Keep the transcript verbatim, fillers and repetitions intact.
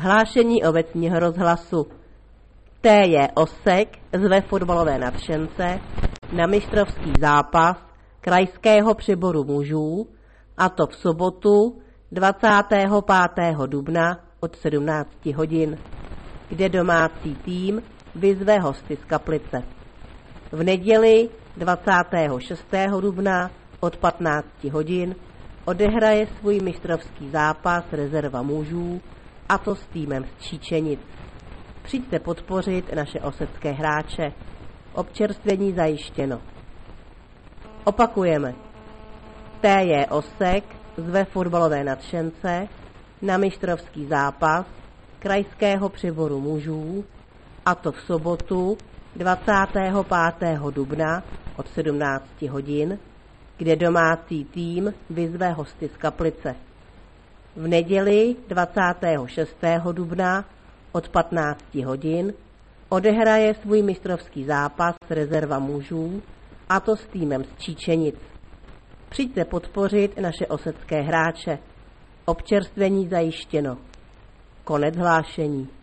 Hlášení obecního rozhlasu. T J Osek zve fotbalové nadšence na mistrovský zápas krajského přeboru mužů, a to v sobotu dvacátého pátého dubna od sedmnácti hodin, kde domácí tým vyzve hosty z Kaplice. V neděli dvacátého šestého dubna od patnácti hodin odehraje svůj mistrovský zápas rezerva mužů, a to s týmem z Číčenic. Přijďte podpořit naše osecké hráče. Občerstvení zajištěno. Opakujeme. T J Osek zve fotbalové nadšence na mistrovský zápas krajského přeboru mužů, a to v sobotu dvacátého pátého dubna od sedmnácti hodin, kde domácí tým vyzve hosty z Kaplice. V neděli dvacátého šestého dubna od patnácti hodin odehraje svůj mistrovský zápas rezerva mužů, a to s týmem z Číčenic. Přijďte podpořit naše osecké hráče. Občerstvení zajištěno. Konec hlášení.